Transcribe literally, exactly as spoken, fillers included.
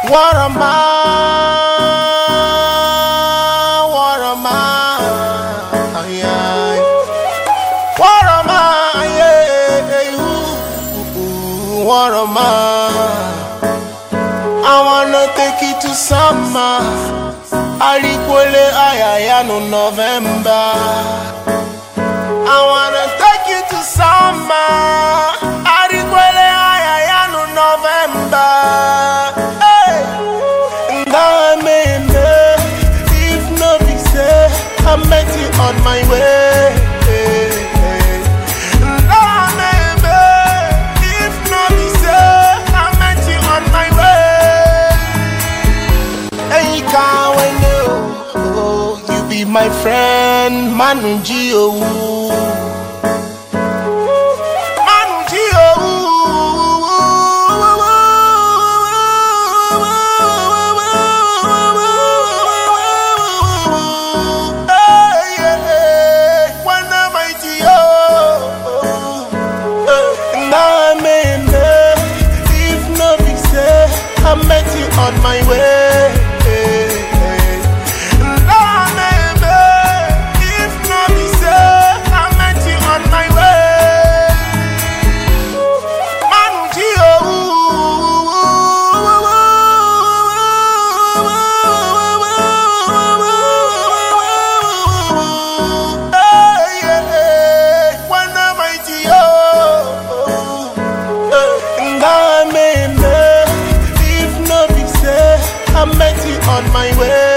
What am I? What am I? Yeah. What am I? Yeah. Ooh, ooh, what am I? I wanna take it to summer. Alikwele ayaya no November. I wanna take you to summer. Alikwele ayaya no November. Hey, and I'm in there. If no be say, I met you on my way. Hey, hey. And I'm in there. If no be say, I met you on my way. And you can't wait no. Oh, you be my friend, Manu Gio. I met you on my way. Hey, hey. Lord, baby, if not be so, I met you on my way. Manu Gio. Hey, yeah, hey. When I met you, and I met I met you on my way.